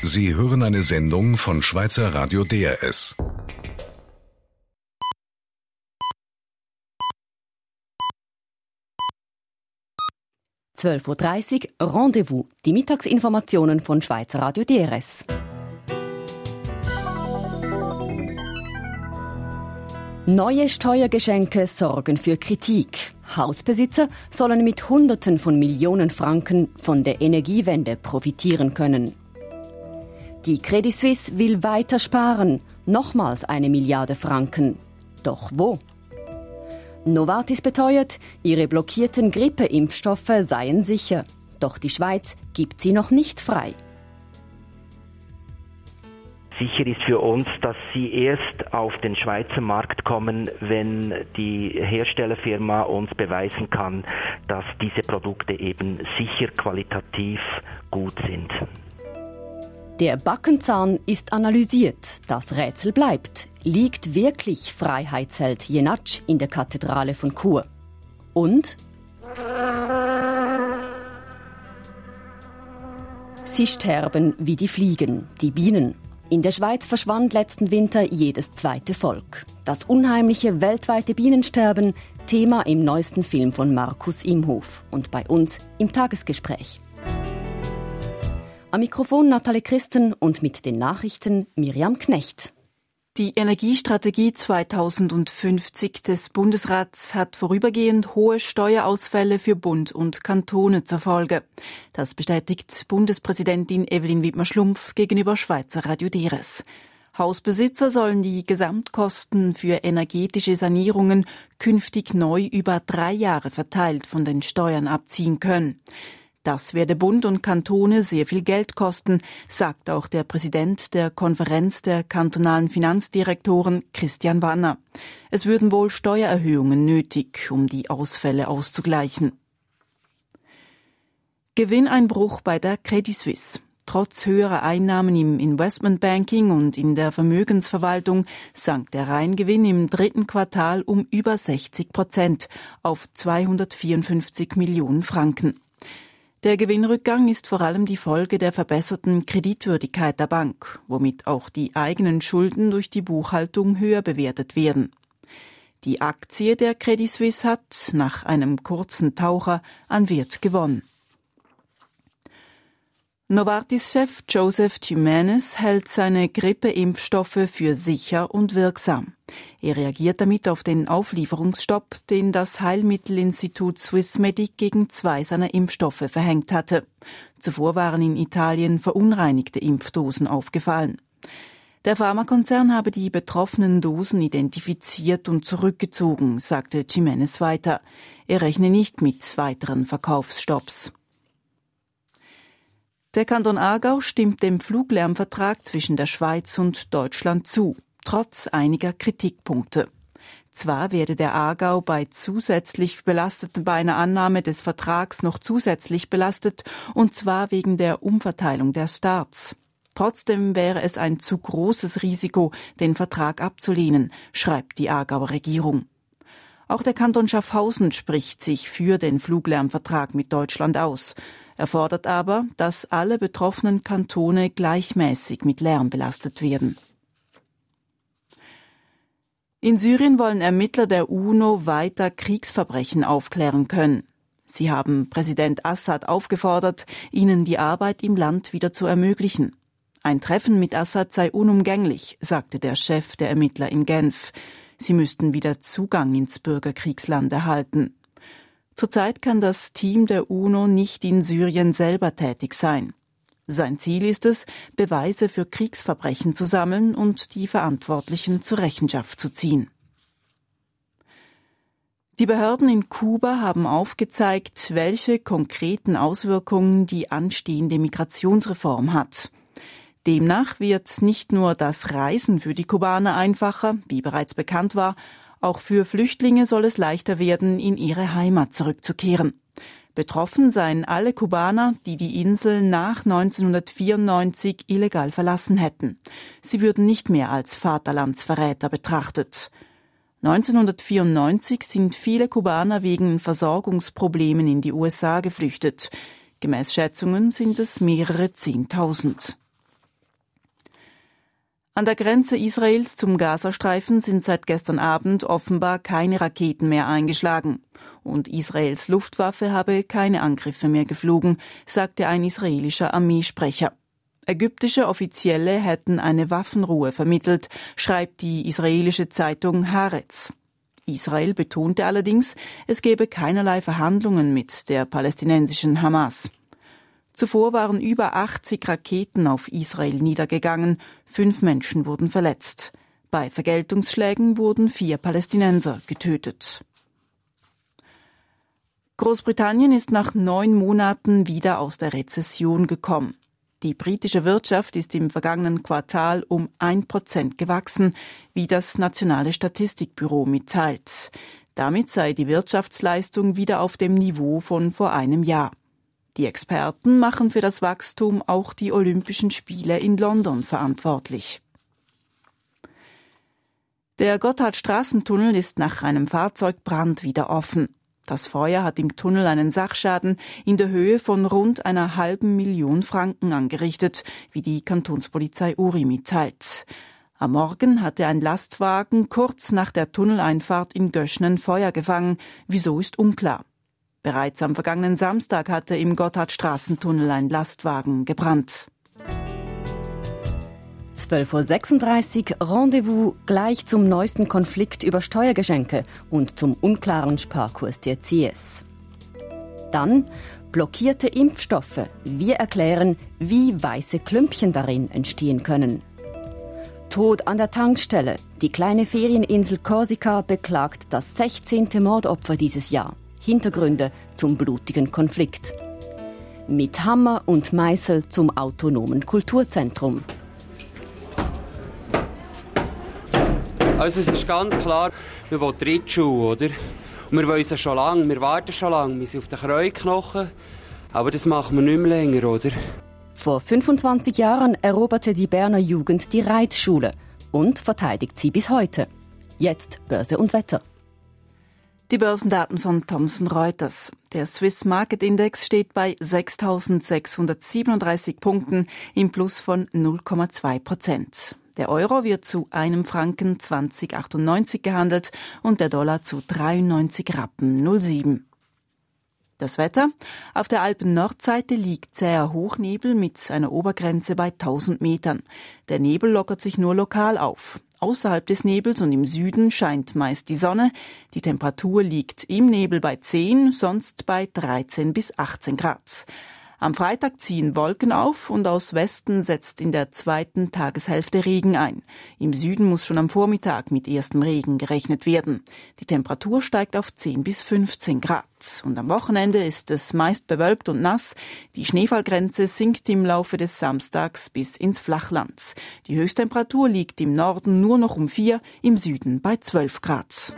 Sie hören eine Sendung von Schweizer Radio DRS. (12:30 Uhr) Rendezvous, die Mittagsinformationen von Schweizer Radio DRS. Neue Steuergeschenke sorgen für Kritik. Hausbesitzer sollen mit Hunderten von Millionen Franken von der Energiewende profitieren können. Die Credit Suisse will weiter sparen, nochmals 1 Milliarde Franken. Doch wo? Novartis beteuert, ihre blockierten Grippeimpfstoffe seien sicher. Doch die Schweiz gibt sie noch nicht frei. Sicher ist für uns, dass sie erst auf den Schweizer Markt kommen, wenn die Herstellerfirma uns beweisen kann, dass diese Produkte eben sicher qualitativ gut sind. Der Backenzahn ist analysiert. Das Rätsel bleibt. Liegt wirklich Freiheitsheld Jenatsch in der Kathedrale von Chur? Und? Sie sterben wie die Fliegen, die Bienen. In der Schweiz verschwand letzten Winter jedes zweite Volk. Das unheimliche weltweite Bienensterben, Thema im neuesten Film von Markus Imhof und bei uns im Tagesgespräch. Am Mikrofon Nathalie Christen und mit den Nachrichten Miriam Knecht. Die Energiestrategie 2050 des Bundesrats hat vorübergehend hohe Steuerausfälle für Bund und Kantone zur Folge. Das bestätigt Bundespräsidentin Evelyn Wiedmer-Schlumpf gegenüber Schweizer Radio DRS. Hausbesitzer sollen die Gesamtkosten für energetische Sanierungen künftig neu über 3 Jahre verteilt von den Steuern abziehen können. Das werde Bund und Kantone sehr viel Geld kosten, sagt auch der Präsident der Konferenz der kantonalen Finanzdirektoren, Christian Wanner. Es würden wohl Steuererhöhungen nötig, um die Ausfälle auszugleichen. Gewinneinbruch bei der Credit Suisse. Trotz höherer Einnahmen im Investmentbanking und in der Vermögensverwaltung sank der Reingewinn im 3. Quartal um über 60% auf 254 Millionen Franken. Der Gewinnrückgang ist vor allem die Folge der verbesserten Kreditwürdigkeit der Bank, womit auch die eigenen Schulden durch die Buchhaltung höher bewertet werden. Die Aktie der Credit Suisse hat nach einem kurzen Taucher an Wert gewonnen. Novartis-Chef Joseph Jimenez hält seine Grippeimpfstoffe für sicher und wirksam. Er reagiert damit auf den Auflieferungsstopp, den das Heilmittelinstitut Swissmedic gegen 2 seiner Impfstoffe verhängt hatte. Zuvor waren in Italien verunreinigte Impfdosen aufgefallen. Der Pharmakonzern habe die betroffenen Dosen identifiziert und zurückgezogen, sagte Jimenez weiter. Er rechne nicht mit weiteren Verkaufsstopps. Der Kanton Aargau stimmt dem Fluglärmvertrag zwischen der Schweiz und Deutschland zu, trotz einiger Kritikpunkte. Zwar werde der Aargau bei einer Annahme des Vertrags noch zusätzlich belastet, und zwar wegen der Umverteilung der Starts. Trotzdem wäre es ein zu großes Risiko, den Vertrag abzulehnen, schreibt die Aargauer Regierung. Auch der Kanton Schaffhausen spricht sich für den Fluglärmvertrag mit Deutschland aus. Er fordert aber, dass alle betroffenen Kantone gleichmäßig mit Lärm belastet werden. In Syrien wollen Ermittler der UNO weiter Kriegsverbrechen aufklären können. Sie haben Präsident Assad aufgefordert, ihnen die Arbeit im Land wieder zu ermöglichen. Ein Treffen mit Assad sei unumgänglich, sagte der Chef der Ermittler in Genf. Sie müssten wieder Zugang ins Bürgerkriegsland erhalten. Zurzeit kann das Team der UNO nicht in Syrien selber tätig sein. Sein Ziel ist es, Beweise für Kriegsverbrechen zu sammeln und die Verantwortlichen zur Rechenschaft zu ziehen. Die Behörden in Kuba haben aufgezeigt, welche konkreten Auswirkungen die anstehende Migrationsreform hat. Demnach wird nicht nur das Reisen für die Kubaner einfacher, wie bereits bekannt war, auch für Flüchtlinge soll es leichter werden, in ihre Heimat zurückzukehren. Betroffen seien alle Kubaner, die die Insel nach 1994 illegal verlassen hätten. Sie würden nicht mehr als Vaterlandsverräter betrachtet. 1994 sind viele Kubaner wegen Versorgungsproblemen in die USA geflüchtet. Gemäß Schätzungen sind es mehrere 10.000. An der Grenze Israels zum Gazastreifen sind seit gestern Abend offenbar keine Raketen mehr eingeschlagen. Und Israels Luftwaffe habe keine Angriffe mehr geflogen, sagte ein israelischer Armeesprecher. Ägyptische Offizielle hätten eine Waffenruhe vermittelt, schreibt die israelische Zeitung Haaretz. Israel betonte allerdings, es gebe keinerlei Verhandlungen mit der palästinensischen Hamas. Zuvor waren über 80 Raketen auf Israel niedergegangen, 5 Menschen wurden verletzt. Bei Vergeltungsschlägen wurden 4 Palästinenser getötet. Großbritannien ist nach 9 Monaten wieder aus der Rezession gekommen. Die britische Wirtschaft ist im vergangenen Quartal um 1% gewachsen, wie das Nationale Statistikbüro mitteilt. Damit sei die Wirtschaftsleistung wieder auf dem Niveau von vor einem Jahr. Die Experten machen für das Wachstum auch die Olympischen Spiele in London verantwortlich. Der Gotthardstraßentunnel ist nach einem Fahrzeugbrand wieder offen. Das Feuer hat im Tunnel einen Sachschaden in der Höhe von rund 500.000 Franken angerichtet, wie die Kantonspolizei Uri mitteilt. Am Morgen hatte ein Lastwagen kurz nach der Tunneleinfahrt in Göschnen Feuer gefangen. Wieso ist unklar. Bereits am vergangenen Samstag hatte im Gotthardstraßentunnel ein Lastwagen gebrannt. 12.36 Uhr, Rendezvous gleich zum neuesten Konflikt über Steuergeschenke und zum unklaren Sparkurs der CS. Dann blockierte Impfstoffe. Wir erklären, wie weiße Klümpchen darin entstehen können. Tod an der Tankstelle. Die kleine Ferieninsel Korsika beklagt das 16. Mordopfer dieses Jahr. Hintergründe zum blutigen Konflikt. Mit Hammer und Meißel zum autonomen Kulturzentrum. Also es ist ganz klar, wir wollen die Reitschule, oder? Und wir wollen sie schon lange, wir warten schon lange, wir sind auf den Kreuknochen, aber das machen wir nicht mehr länger, oder? Vor 25 Jahren eroberte die Berner Jugend die Reitschule und verteidigt sie bis heute. Jetzt Börse und Wetter. Die Börsendaten von Thomson Reuters. Der Swiss Market Index steht bei 6.637 Punkten im Plus von 0,2%. Der Euro wird zu einem Franken 20,98 gehandelt und der Dollar zu 93 Rappen 07. Das Wetter? Auf der Alpen-Nordseite liegt zäher Hochnebel mit einer Obergrenze bei 1000 Metern. Der Nebel lockert sich nur lokal auf. Außerhalb des Nebels und im Süden scheint meist die Sonne. Die Temperatur liegt im Nebel bei 10, sonst bei 13 bis 18 Grad. Am Freitag ziehen Wolken auf und aus Westen setzt in der zweiten Tageshälfte Regen ein. Im Süden muss schon am Vormittag mit erstem Regen gerechnet werden. Die Temperatur steigt auf 10 bis 15 Grad. Und am Wochenende ist es meist bewölkt und nass. Die Schneefallgrenze sinkt im Laufe des Samstags bis ins Flachland. Die Höchsttemperatur liegt im Norden nur noch um 4, im Süden bei 12 Grad.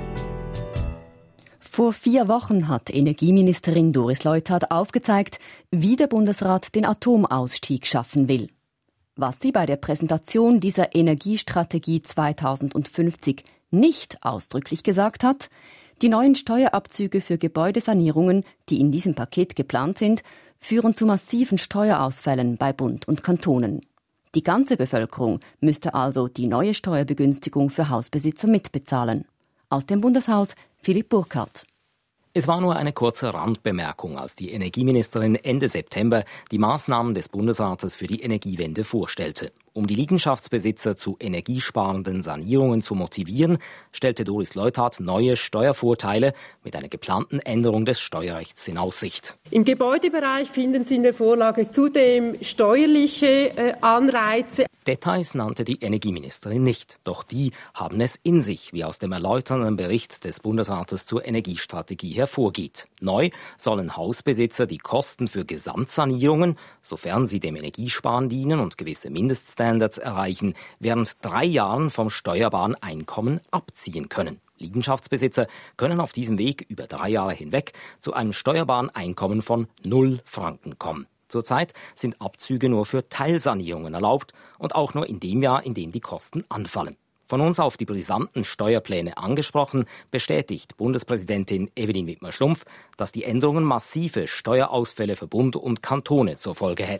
Vor 4 Wochen hat Energieministerin Doris Leuthard aufgezeigt, wie der Bundesrat den Atomausstieg schaffen will. Was sie bei der Präsentation dieser Energiestrategie 2050 nicht ausdrücklich gesagt hat: Die neuen Steuerabzüge für Gebäudesanierungen, die in diesem Paket geplant sind, führen zu massiven Steuerausfällen bei Bund und Kantonen. Die ganze Bevölkerung müsste also die neue Steuerbegünstigung für Hausbesitzer mitbezahlen. Aus dem Bundeshaus Philipp Burkhardt. Es war nur eine kurze Randbemerkung, als die Energieministerin Ende September die Maßnahmen des Bundesrates für die Energiewende vorstellte. Um die Liegenschaftsbesitzer zu energiesparenden Sanierungen zu motivieren, stellte Doris Leuthard neue Steuervorteile mit einer geplanten Änderung des Steuerrechts in Aussicht. Im Gebäudebereich finden Sie in der Vorlage zudem steuerliche Anreize. Details nannte die Energieministerin nicht, doch die haben es in sich, wie aus dem erläuternden Bericht des Bundesrates zur Energiestrategie hervorgeht. Neu sollen Hausbesitzer die Kosten für Gesamtsanierungen, sofern sie dem Energiesparen dienen und gewisse Mindeststandards erreichen, während 3 Jahren vom steuerbaren Einkommen abziehen können. Liegenschaftsbesitzer können auf diesem Weg über 3 Jahre hinweg zu einem steuerbaren Einkommen von 0 Franken kommen. Zurzeit sind Abzüge nur für Teilsanierungen erlaubt und auch nur in dem Jahr, in dem die Kosten anfallen. Von uns auf die brisanten Steuerpläne angesprochen, bestätigt Bundespräsidentin Evelyn Wittmer-Schlumpf, dass die Änderungen massive Steuerausfälle für Bund und Kantone zur Folge hätten.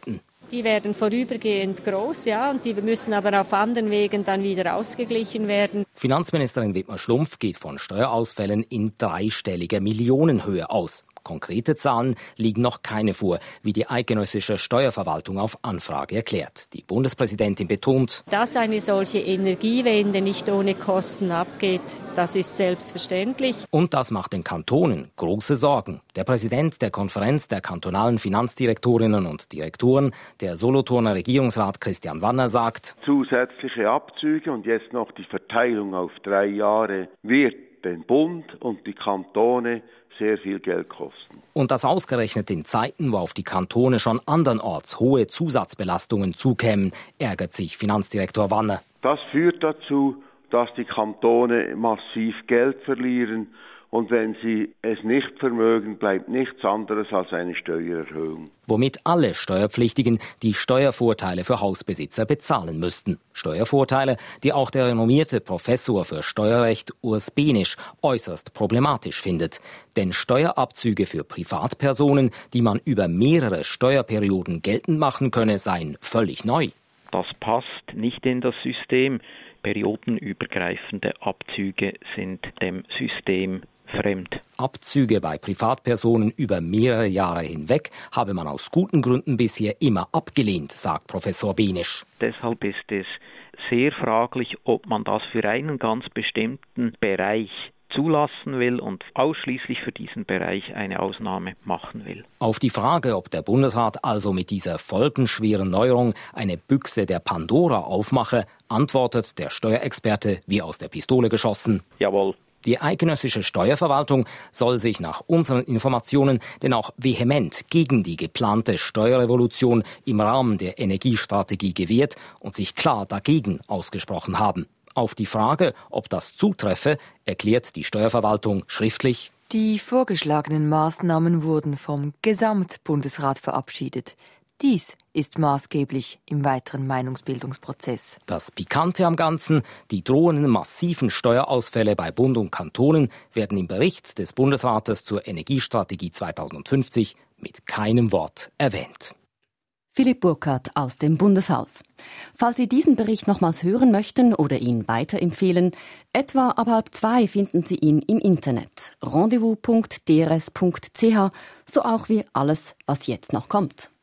Die werden vorübergehend groß, ja, und die müssen aber auf anderen Wegen dann wieder ausgeglichen werden. Finanzministerin Wittmer-Schlumpf geht von Steuerausfällen in dreistelliger Millionenhöhe aus. Konkrete Zahlen liegen noch keine vor, wie die eidgenössische Steuerverwaltung auf Anfrage erklärt. Die Bundespräsidentin betont, dass eine solche Energiewende nicht ohne Kosten abgeht, das ist selbstverständlich. Und das macht den Kantonen große Sorgen. Der Präsident der Konferenz der kantonalen Finanzdirektorinnen und Direktoren, der Solothurner Regierungsrat Christian Wanner, sagt, zusätzliche Abzüge und jetzt noch die Verteilung auf 3 Jahre wird den Bund und die Kantone sehr viel Geld kosten. Und das ausgerechnet in Zeiten, wo auf die Kantone schon andernorts hohe Zusatzbelastungen zukämen, ärgert sich Finanzdirektor Wanner. Das führt dazu, dass die Kantone massiv Geld verlieren. Und wenn sie es nicht vermögen, bleibt nichts anderes als eine Steuererhöhung. Womit alle Steuerpflichtigen die Steuervorteile für Hausbesitzer bezahlen müssten. Steuervorteile, die auch der renommierte Professor für Steuerrecht Urs Benisch äußerst problematisch findet. Denn Steuerabzüge für Privatpersonen, die man über mehrere Steuerperioden geltend machen könne, seien völlig neu. Das passt nicht in das System. Periodenübergreifende Abzüge sind dem System fremd. Abzüge bei Privatpersonen über mehrere Jahre hinweg habe man aus guten Gründen bisher immer abgelehnt, sagt Professor Benisch. Deshalb ist es sehr fraglich, ob man das für einen ganz bestimmten Bereich zulassen will und ausschließlich für diesen Bereich eine Ausnahme machen will. Auf die Frage, ob der Bundesrat also mit dieser folgenschweren Neuerung eine Büchse der Pandora aufmache, antwortet der Steuerexperte wie aus der Pistole geschossen. Jawohl. Die eidgenössische Steuerverwaltung soll sich nach unseren Informationen denn auch vehement gegen die geplante Steuerrevolution im Rahmen der Energiestrategie gewehrt und sich klar dagegen ausgesprochen haben. Auf die Frage, ob das zutreffe, erklärt die Steuerverwaltung schriftlich: Die vorgeschlagenen Maßnahmen wurden vom Gesamtbundesrat verabschiedet. Dies ist maßgeblich im weiteren Meinungsbildungsprozess. Das Pikante am Ganzen: Die drohenden massiven Steuerausfälle bei Bund und Kantonen werden im Bericht des Bundesrates zur Energiestrategie 2050 mit keinem Wort erwähnt. Philipp Burkhardt aus dem Bundeshaus. Falls Sie diesen Bericht nochmals hören möchten oder ihn weiterempfehlen, etwa ab 1:30 finden Sie ihn im Internet. rendezvous.drs.ch, so auch wie alles, was jetzt noch kommt.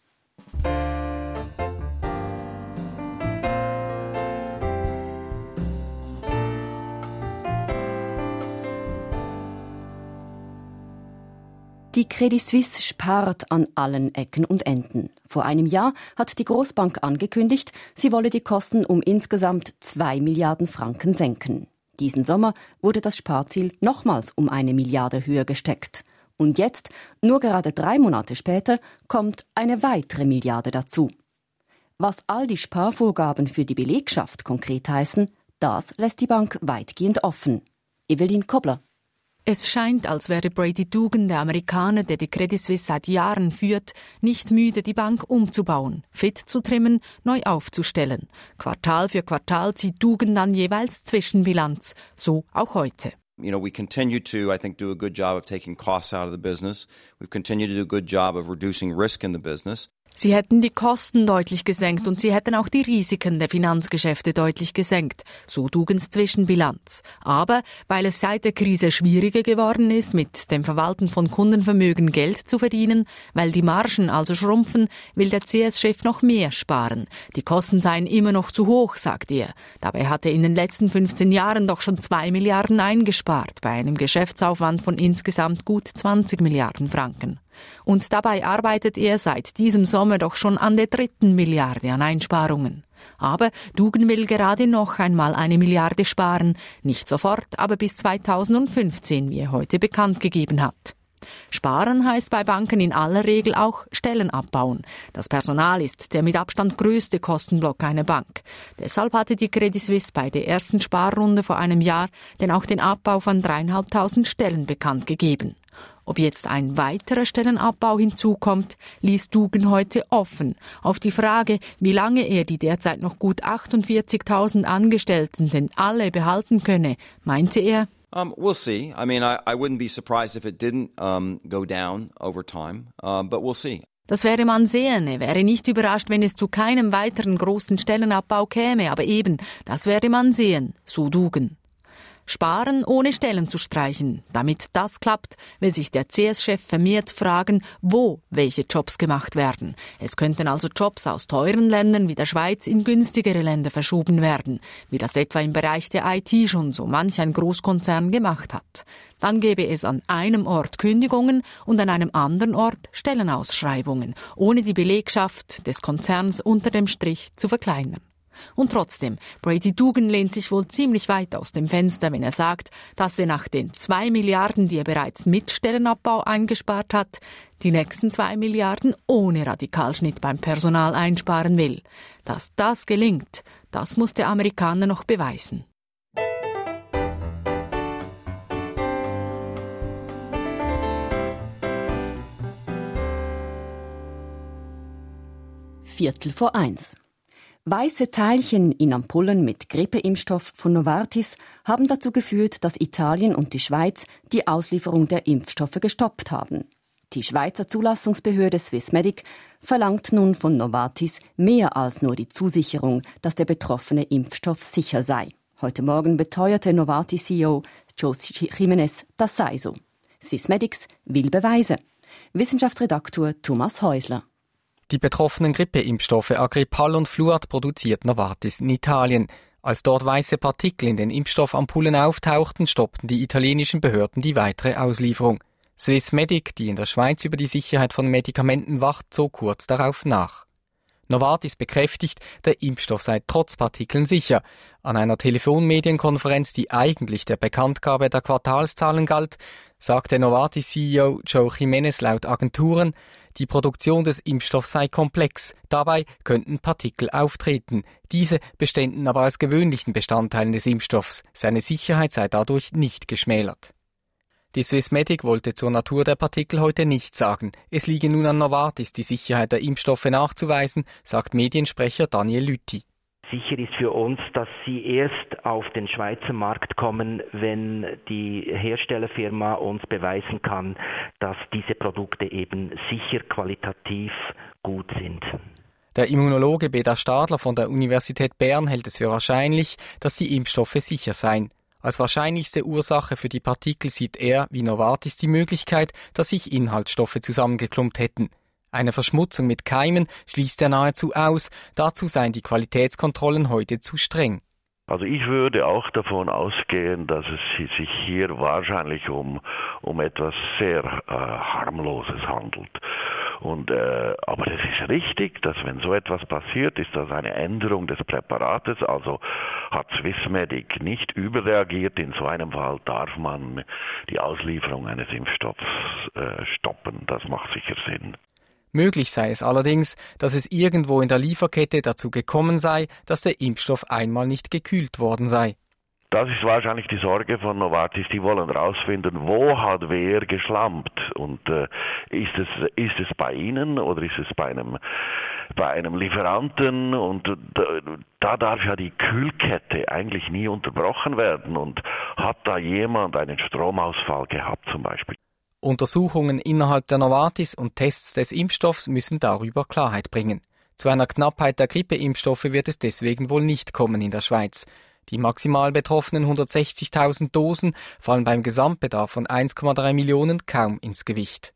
Die Credit Suisse spart an allen Ecken und Enden. Vor einem Jahr hat die Großbank angekündigt, sie wolle die Kosten um insgesamt 2 Milliarden Franken senken. Diesen Sommer wurde das Sparziel nochmals um 1 Milliarde höher gesteckt. Und jetzt, nur gerade 3 Monate später, kommt eine weitere Milliarde dazu. Was all die Sparvorgaben für die Belegschaft konkret heißen, das lässt die Bank weitgehend offen. Evelyn Kobler. Es scheint, als wäre Brady Dougan, der Amerikaner, der die Credit Suisse seit Jahren führt, nicht müde, die Bank umzubauen, fit zu trimmen, neu aufzustellen. Quartal für Quartal zieht Dougan dann jeweils Zwischenbilanz. So auch heute. You know, we continue to, I think, do a good job of taking costs out of the business. We've continued to do a good job of reducing risk in the business. Sie hätten die Kosten deutlich gesenkt und sie hätten auch die Risiken der Finanzgeschäfte deutlich gesenkt, so Dugans Zwischenbilanz. Aber weil es seit der Krise schwieriger geworden ist, mit dem Verwalten von Kundenvermögen Geld zu verdienen, weil die Margen also schrumpfen, will der CS-Chef noch mehr sparen. Die Kosten seien immer noch zu hoch, sagt er. Dabei hat er in den letzten 15 Jahren doch schon 2 Milliarden eingespart, bei einem Geschäftsaufwand von insgesamt gut 20 Milliarden Franken. Und dabei arbeitet er seit diesem Sommer doch schon an der 3. Milliarde an Einsparungen. Aber Dougan will gerade noch einmal 1 Milliarde sparen. Nicht sofort, aber bis 2015, wie er heute bekannt gegeben hat. Sparen heißt bei Banken in aller Regel auch Stellen abbauen. Das Personal ist der mit Abstand größte Kostenblock einer Bank. Deshalb hatte die Credit Suisse bei der ersten Sparrunde vor einem Jahr denn auch den Abbau von 3.500 Stellen bekannt gegeben. Ob jetzt ein weiterer Stellenabbau hinzukommt, ließ Dougan heute offen. Auf die Frage, wie lange er die derzeit noch gut 48.000 Angestellten denn alle behalten könne, meinte er: We'll see. I mean, I wouldn't be surprised if it didn't go down over time, but we'll see. Das werde man sehen. Er wäre nicht überrascht, wenn es zu keinem weiteren großen Stellenabbau käme. Aber eben, das werde man sehen, so Dugin. Sparen, ohne Stellen zu streichen. Damit das klappt, will sich der CS-Chef vermehrt fragen, wo welche Jobs gemacht werden. Es könnten also Jobs aus teuren Ländern wie der Schweiz in günstigere Länder verschoben werden, wie das etwa im Bereich der IT schon so manch ein Großkonzern gemacht hat. Dann gäbe es an einem Ort Kündigungen und an einem anderen Ort Stellenausschreibungen, ohne die Belegschaft des Konzerns unter dem Strich zu verkleinern. Und trotzdem, Brady Dugin lehnt sich wohl ziemlich weit aus dem Fenster, wenn er sagt, dass er nach den 2 Milliarden, die er bereits mit Stellenabbau eingespart hat, die nächsten 2 Milliarden ohne Radikalschnitt beim Personal einsparen will. Dass das gelingt, das muss der Amerikaner noch beweisen. Viertel vor 1. Weiße Teilchen in Ampullen mit Grippeimpfstoff von Novartis haben dazu geführt, dass Italien und die Schweiz die Auslieferung der Impfstoffe gestoppt haben. Die Schweizer Zulassungsbehörde Swissmedic verlangt nun von Novartis mehr als nur die Zusicherung, dass der betroffene Impfstoff sicher sei. Heute Morgen beteuerte Novartis-CEO Jose Jiménez, das sei so. Swissmedic will Beweise. Wissenschaftsredaktor Thomas Häusler. Die betroffenen Grippeimpfstoffe Agrippal und Fluad produziert Novartis in Italien. Als dort weiße Partikel in den Impfstoffampullen auftauchten, stoppten die italienischen Behörden die weitere Auslieferung. Swissmedic, die in der Schweiz über die Sicherheit von Medikamenten wacht, zog kurz darauf nach. Novartis bekräftigt, der Impfstoff sei trotz Partikeln sicher. An einer Telefonmedienkonferenz, die eigentlich der Bekanntgabe der Quartalszahlen galt, sagte Novartis-CEO Joe Jiménez laut Agenturen, die Produktion des Impfstoffs sei komplex. Dabei könnten Partikel auftreten. Diese beständen aber aus gewöhnlichen Bestandteilen des Impfstoffs. Seine Sicherheit sei dadurch nicht geschmälert. Die Swissmedic wollte zur Natur der Partikel heute nichts sagen. Es liege nun an Novartis, die Sicherheit der Impfstoffe nachzuweisen, sagt Mediensprecher Daniel Lüthi. Sicher ist für uns, dass sie erst auf den Schweizer Markt kommen, wenn die Herstellerfirma uns beweisen kann, dass diese Produkte eben sicher qualitativ gut sind. Der Immunologe Beda Stadler von der Universität Bern hält es für wahrscheinlich, dass die Impfstoffe sicher seien. Als wahrscheinlichste Ursache für die Partikel sieht er, wie Novartis, die Möglichkeit, dass sich Inhaltsstoffe zusammengeklumpt hätten. Eine Verschmutzung mit Keimen schließt er nahezu aus, dazu seien die Qualitätskontrollen heute zu streng. Also ich würde auch davon ausgehen, dass es sich hier wahrscheinlich um etwas sehr harmloses handelt. Aber es ist richtig, dass wenn so etwas passiert, ist das eine Änderung des Präparates. Also hat Swissmedic nicht überreagiert. In so einem Fall darf man die Auslieferung eines Impfstoffs stoppen. Das macht sicher Sinn. Möglich sei es allerdings, dass es irgendwo in der Lieferkette dazu gekommen sei, dass der Impfstoff einmal nicht gekühlt worden sei. Das ist wahrscheinlich die Sorge von Novartis. Die wollen herausfinden, wo hat wer geschlampt. Und ist es bei Ihnen oder ist es bei einem Lieferanten? Und da darf ja die Kühlkette eigentlich nie unterbrochen werden. Und hat da jemand einen Stromausfall gehabt zum Beispiel? Untersuchungen innerhalb der Novartis und Tests des Impfstoffs müssen darüber Klarheit bringen. Zu einer Knappheit der Grippeimpfstoffe wird es deswegen wohl nicht kommen in der Schweiz. Die maximal betroffenen 160.000 Dosen fallen beim Gesamtbedarf von 1,3 Millionen kaum ins Gewicht.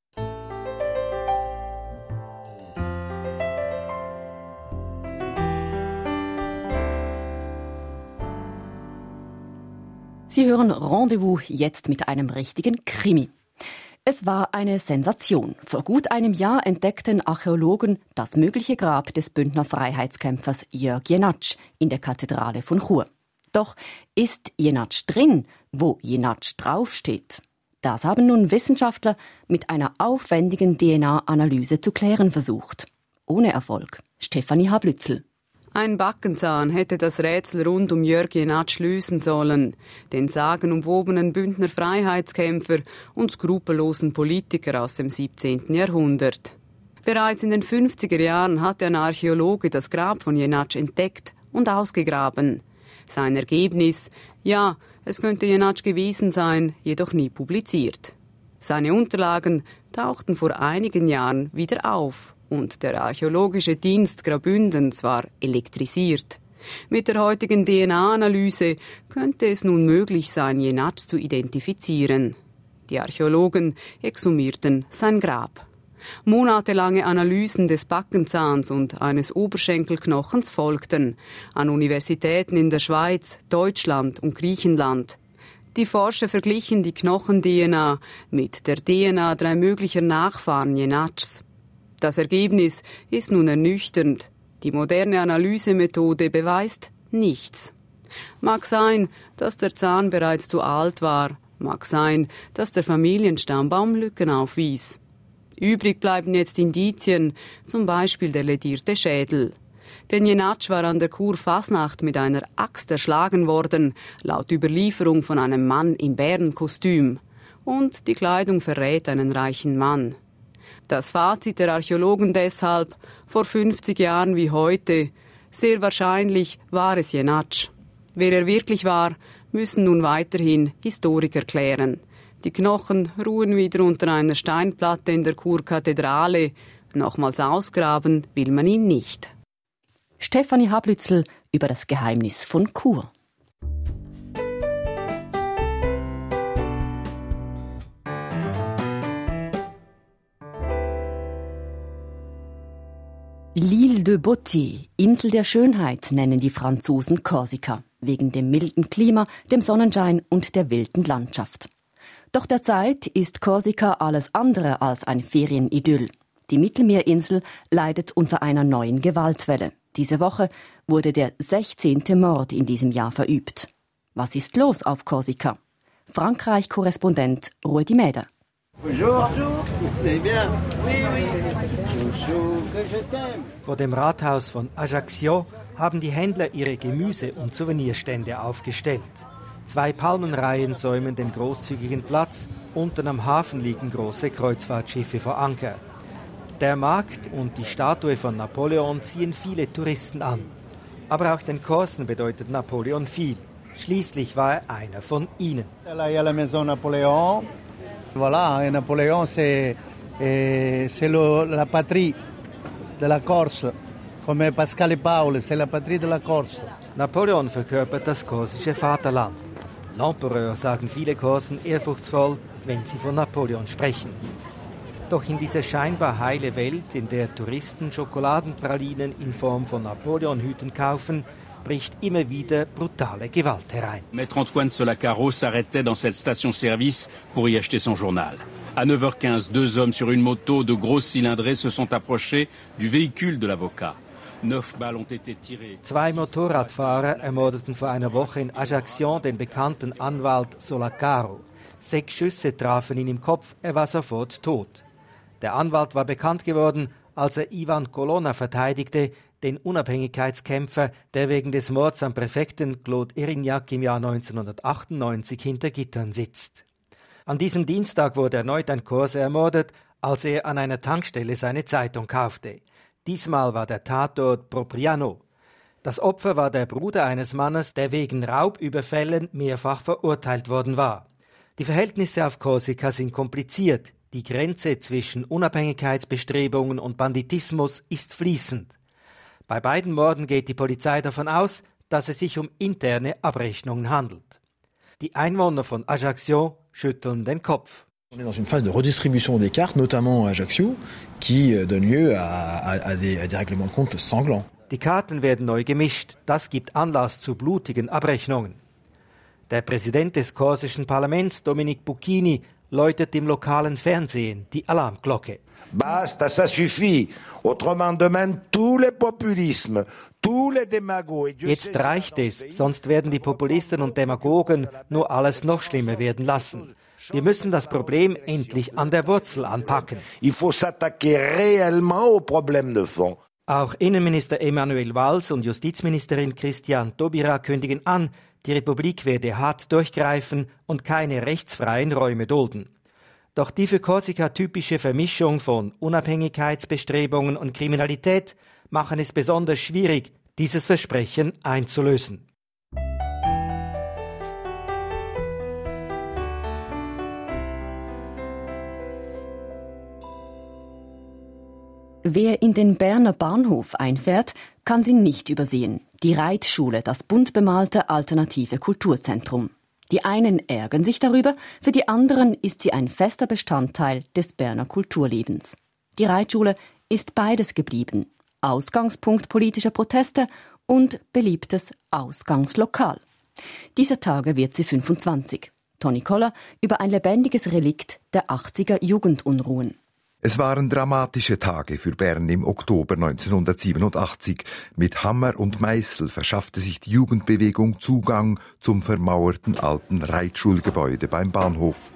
Sie hören Rendezvous jetzt mit einem richtigen Krimi. Es war eine Sensation. Vor gut einem Jahr entdeckten Archäologen das mögliche Grab des Bündner Freiheitskämpfers Jörg Jenatsch in der Kathedrale von Chur. Doch ist Jenatsch drin, wo Jenatsch draufsteht? Das haben nun Wissenschaftler mit einer aufwendigen DNA-Analyse zu klären versucht. Ohne Erfolg. Stefanie Hablützel. Ein Backenzahn hätte das Rätsel rund um Jörg Jenatsch lösen sollen, den sagenumwobenen Bündner Freiheitskämpfer und skrupellosen Politiker aus dem 17. Jahrhundert. Bereits in den 50er Jahren hatte ein Archäologe das Grab von Jenatsch entdeckt und ausgegraben. Sein Ergebnis? Ja, es könnte Jenatsch gewesen sein, jedoch nie publiziert. Seine Unterlagen, tauchten vor einigen Jahren wieder auf und der Archäologische Dienst Graubündens war elektrisiert. Mit der heutigen DNA-Analyse könnte es nun möglich sein, Jenatsch zu identifizieren. Die Archäologen exhumierten sein Grab. Monatelange Analysen des Backenzahns und eines Oberschenkelknochens folgten, an Universitäten in der Schweiz, Deutschland und Griechenland. Die Forscher verglichen die Knochen-DNA mit der DNA 3 möglicher Nachfahren Jenatschs. Das Ergebnis ist nun ernüchternd. Die moderne Analysemethode beweist nichts. Mag sein, dass der Zahn bereits zu alt war, mag sein, dass der Familienstammbaum Lücken aufwies. Übrig bleiben jetzt Indizien, zum Beispiel der ledierte Schädel. Denn Jenatsch war an der Kurfasnacht mit einer Axt erschlagen worden, laut Überlieferung von einem Mann im Bärenkostüm. Und die Kleidung verrät einen reichen Mann. Das Fazit der Archäologen deshalb, vor 50 Jahren wie heute, sehr wahrscheinlich war es Jenatsch. Wer er wirklich war, müssen nun weiterhin Historiker klären. Die Knochen ruhen wieder unter einer Steinplatte in der Kurkathedrale. Nochmals ausgraben will man ihn nicht. Stefanie Hablützel über das Geheimnis von Chur. L'Île de Beauté, Insel der Schönheit, nennen die Franzosen Korsika, wegen dem milden Klima, dem Sonnenschein und der wilden Landschaft. Doch derzeit ist Korsika alles andere als ein Ferienidyll. Die Mittelmeerinsel leidet unter einer neuen Gewaltwelle. Diese Woche wurde der 16. Mord in diesem Jahr verübt. Was ist los auf Korsika? Frankreich-Korrespondent Rudi Mäder. Bonjour. Bonjour. Bien. Oui, oui. Vor dem Rathaus von Ajaccio haben die Händler ihre Gemüse- und Souvenirstände aufgestellt. 2 Palmenreihen säumen den großzügigen Platz, unten am Hafen liegen große Kreuzfahrtschiffe vor Anker. Der Markt und die Statue von Napoleon ziehen viele Touristen an. Aber auch den Korsen bedeutet Napoleon viel. Schließlich war er einer von ihnen. Là, il y a la maison Napoléon. Voilà, et Napoléon c'est la patrie de la Corse. Come Pascal et Paul, c'est la patrie de la Corse. Napoleon verkörpert das korsische Vaterland. L'Empereur sagen viele Korsen ehrfurchtsvoll, wenn sie von Napoleon sprechen. Doch in dieser scheinbar heile Welt, in der Touristen Schokoladenpralinen in Form von Napoleonhüten kaufen, bricht immer wieder brutale Gewalt herein. Maître Antoine Solacaro s'arrêtait dans cette station-service pour y acheter son journal. À 9h15, 2 hommes sur une moto de gros cylindrée se sont approchés du véhicule de l'avocat. 9 Balles ont été tirées. 2 Motorradfahrer ermordeten vor einer Woche in Ajaccio den bekannten Anwalt Solacaro. 6 Schüsse trafen ihn im Kopf, er war sofort tot. Der Anwalt war bekannt geworden, als er Ivan Colonna verteidigte, den Unabhängigkeitskämpfer, der wegen des Mords am Präfekten Claude Erignac im Jahr 1998 hinter Gittern sitzt. An diesem Dienstag wurde erneut ein Korse ermordet, als er an einer Tankstelle seine Zeitung kaufte. Diesmal war der Tatort Propriano. Das Opfer war der Bruder eines Mannes, der wegen Raubüberfällen mehrfach verurteilt worden war. Die Verhältnisse auf Korsika sind kompliziert. Die Grenze zwischen Unabhängigkeitsbestrebungen und Banditismus ist fließend. Bei beiden Morden geht die Polizei davon aus, dass es sich um interne Abrechnungen handelt. Die Einwohner von Ajaccio schütteln den Kopf. On est dans une phase de redistribution des cartes, notamment à Ajaccio, qui donne lieu à des règlements de compte sanglants. Die Karten werden neu gemischt. Das gibt Anlass zu blutigen Abrechnungen. Der Präsident des korsischen Parlaments, Dominique Bucchini, läutet im lokalen Fernsehen die Alarmglocke. Basta, ça suffit. Autrement demain, tous les populismes, tous les démagogues. Jetzt reicht es, sonst werden die Populisten und Demagogen nur alles noch schlimmer werden lassen. Wir müssen das Problem endlich an der Wurzel anpacken. Il faut s'attaquer réellement au problème de fond. Auch Innenminister Emmanuel Valls und Justizministerin Christiane Taubira kündigen an, die Republik werde hart durchgreifen und keine rechtsfreien Räume dulden. Doch die für Korsika typische Vermischung von Unabhängigkeitsbestrebungen und Kriminalität machen es besonders schwierig, dieses Versprechen einzulösen. Wer in den Berner Bahnhof einfährt, kann sie nicht übersehen. Die Reitschule, das bunt bemalte alternative Kulturzentrum. Die einen ärgern sich darüber, für die anderen ist sie ein fester Bestandteil des Berner Kulturlebens. Die Reitschule ist beides geblieben. Ausgangspunkt politischer Proteste und beliebtes Ausgangslokal. Dieser Tage wird sie 25. Toni Koller über ein lebendiges Relikt der 80er Jugendunruhen. Es waren dramatische Tage für Bern im Oktober 1987. Mit Hammer und Meißel verschaffte sich die Jugendbewegung Zugang zum vermauerten alten Reitschulgebäude beim Bahnhof.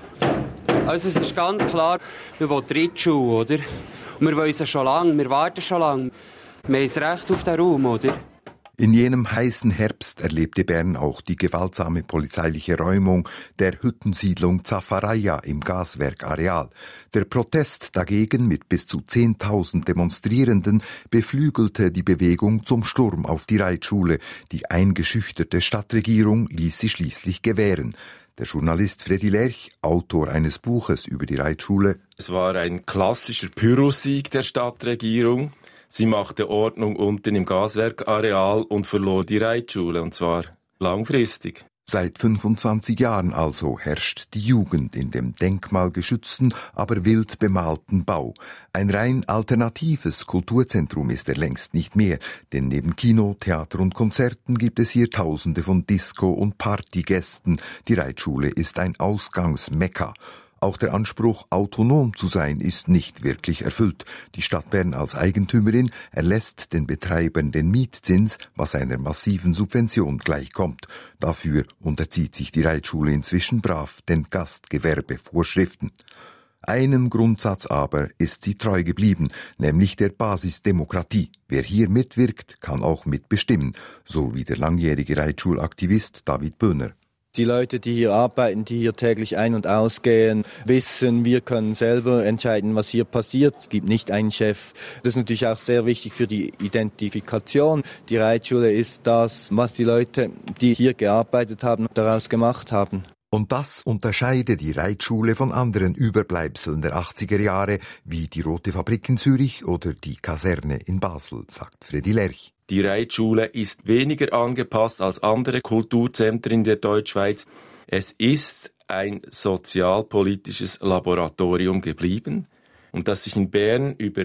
Also es ist ganz klar, wir wollen die Reitschule, oder? Und wir wollen sie schon lange, wir warten schon lange. Wir haben das Recht auf den Raum, oder? In jenem heißen Herbst erlebte Bern auch die gewaltsame polizeiliche Räumung der Hüttensiedlung Zafaraya im Gaswerkareal. Der Protest dagegen mit bis zu 10.000 Demonstrierenden beflügelte die Bewegung zum Sturm auf die Reitschule. Die eingeschüchterte Stadtregierung ließ sie schließlich gewähren. Der Journalist Freddy Lerch, Autor eines Buches über die Reitschule. Es war ein klassischer Pyrrhussieg der Stadtregierung. Sie machte Ordnung unten im Gaswerkareal und verlor die Reitschule, und zwar langfristig. Seit 25 Jahren also herrscht die Jugend in dem denkmalgeschützten, aber wild bemalten Bau. Ein rein alternatives Kulturzentrum ist er längst nicht mehr, denn neben Kino, Theater und Konzerten gibt es hier Tausende von Disco- und Partygästen. Die Reitschule ist ein Ausgangsmekka. Auch der Anspruch, autonom zu sein, ist nicht wirklich erfüllt. Die Stadt Bern als Eigentümerin erlässt den Betreibern den Mietzins, was einer massiven Subvention gleichkommt. Dafür unterzieht sich die Reitschule inzwischen brav den Gastgewerbevorschriften. Einem Grundsatz aber ist sie treu geblieben, nämlich der Basisdemokratie. Wer hier mitwirkt, kann auch mitbestimmen, so wie der langjährige Reitschulaktivist David Böhner. Die Leute, die hier arbeiten, die hier täglich ein- und ausgehen, wissen, wir können selber entscheiden, was hier passiert. Es gibt nicht einen Chef. Das ist natürlich auch sehr wichtig für die Identifikation. Die Reitschule ist das, was die Leute, die hier gearbeitet haben, daraus gemacht haben. Und das unterscheide die Reitschule von anderen Überbleibseln der 80er Jahre, wie die Rote Fabrik in Zürich oder die Kaserne in Basel, sagt Freddy Lerch. Die Reitschule ist weniger angepasst als andere Kulturzentren in der Deutschschweiz. Es ist ein sozialpolitisches Laboratorium geblieben und dass sich in Bern über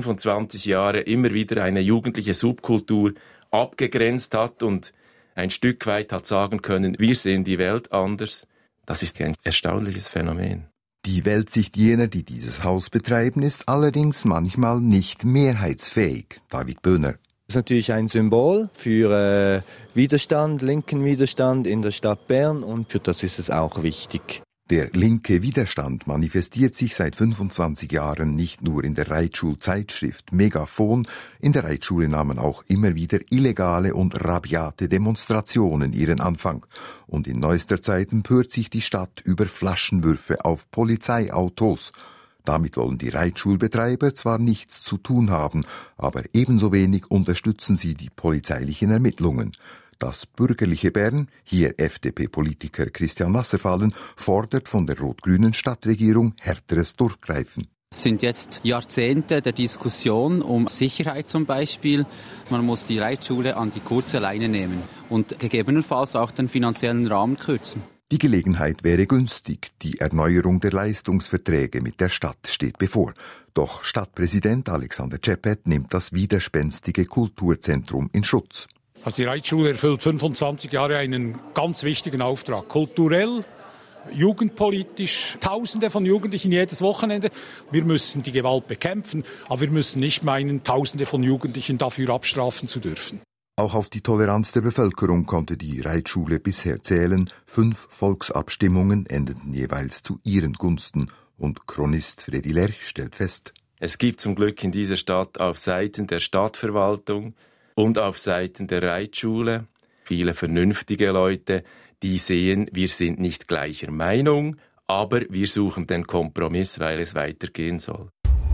25 Jahre immer wieder eine jugendliche Subkultur abgegrenzt hat und ein Stück weit hat sagen können, wir sehen die Welt anders. Das ist ein erstaunliches Phänomen. Die Weltsicht jener, die dieses Haus betreiben, ist allerdings manchmal nicht mehrheitsfähig. David Böhner. Das ist natürlich ein Symbol für Widerstand, linken Widerstand in der Stadt Bern, und für das ist es auch wichtig. Der linke Widerstand manifestiert sich seit 25 Jahren nicht nur in der Reitschulzeitschrift Megafon. In der Reitschule nahmen auch immer wieder illegale und rabiate Demonstrationen ihren Anfang. Und in neuester Zeit empört sich die Stadt über Flaschenwürfe auf Polizeiautos. Damit wollen die Reitschulbetreiber zwar nichts zu tun haben, aber ebenso wenig unterstützen sie die polizeilichen Ermittlungen. Das bürgerliche Bern, hier FDP-Politiker Christian Wasserfallen, fordert von der rot-grünen Stadtregierung härteres Durchgreifen. Es sind jetzt Jahrzehnte der Diskussion um Sicherheit zum Beispiel. Man muss die Reitschule an die kurze Leine nehmen und gegebenenfalls auch den finanziellen Rahmen kürzen. Die Gelegenheit wäre günstig. Die Erneuerung der Leistungsverträge mit der Stadt steht bevor. Doch Stadtpräsident Alexander Czepet nimmt das widerspenstige Kulturzentrum in Schutz. Also die Reitschule erfüllt 25 Jahre einen ganz wichtigen Auftrag. Kulturell, jugendpolitisch, Tausende von Jugendlichen jedes Wochenende. Wir müssen die Gewalt bekämpfen, aber wir müssen nicht meinen, Tausende von Jugendlichen dafür abstrafen zu dürfen. Auch auf die Toleranz der Bevölkerung konnte die Reitschule bisher zählen. 5 Volksabstimmungen endeten jeweils zu ihren Gunsten. Und Chronist Freddy Lerch stellt fest: Es gibt zum Glück in dieser Stadt auf Seiten der Stadtverwaltung und auf Seiten der Reitschule viele vernünftige Leute, die sehen, wir sind nicht gleicher Meinung, aber wir suchen den Kompromiss, weil es weitergehen soll.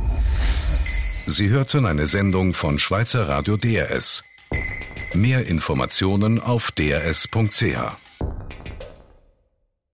Sie hörten eine Sendung von Schweizer Radio DRS. Mehr Informationen auf drs.ch.